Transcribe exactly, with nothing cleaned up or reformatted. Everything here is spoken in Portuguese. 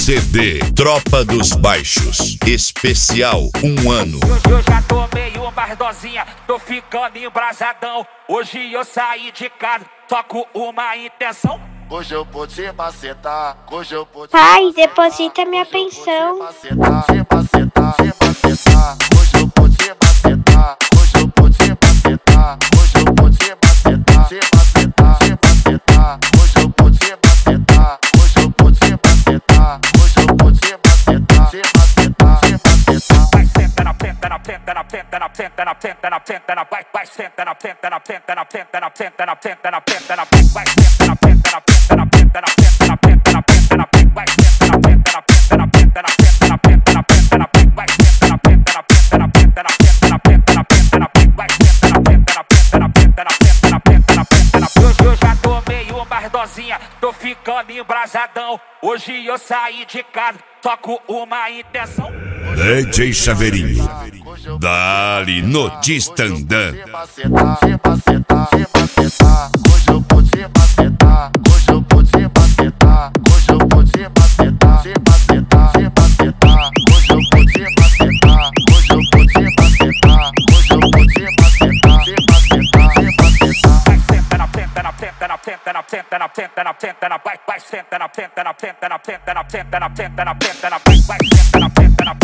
C D Tropa dos Baixos Especial um ano. Eu, eu já tomei umas dosinha, tô ficando embrasadão. Hoje eu saí de casa, só com uma intenção. Hoje eu vou te macetar, hoje eu vou te Pai, macetar, deposita minha hoje eu vou pensão. te macetar, te macetar, te macetar. Hoje eu vou te macetar, hoje eu vou te macetar, hoje eu vou te macetar, te macetar, te macetar. Hoje eu vou te macetar, hoje eu vou te macetar, hoje eu vou te macetar, te macetar, te macetar. Vai senta na penta, na penta, na penta, na penta, na penta, na penta, na vai, vai senta na penta, na penta, na penta, na penta, na penta, na penta, na vai, vai senta na penta, na penta, na penta, na penta, na penta, na penta, na penta, vai senta na penta, na penta, na penta, na penta, na penta, na penta, na penta, vai senta na penta, na penta, na penta, na penta, na penta, na penta, na penta, vai senta na penta, na penta, na penta, na penta, na penta, na penta, na penta. Eu já tomei umas dosinha, tô ficando embrasadão. Hoje eu saí de casa, só com uma intenção. D J Chaveirinho, dali no Distandã. Te macetar, te macetar, te macetar. Hoje eu vou te macetar, hoje eu vou te macetar, hoje eu vou te macetar, te macetar, te macetar. Hoje eu vou te macetar, hoje eu vou te macetar, hoje eu vou te macetar, te macetar, te macetar. Vai senta na penta, na penta, na penta, na penta, na penta, na penta, na vai, vai senta na penta, na penta, na penta, na penta, na penta, na penta, na vai, vai senta na penta, na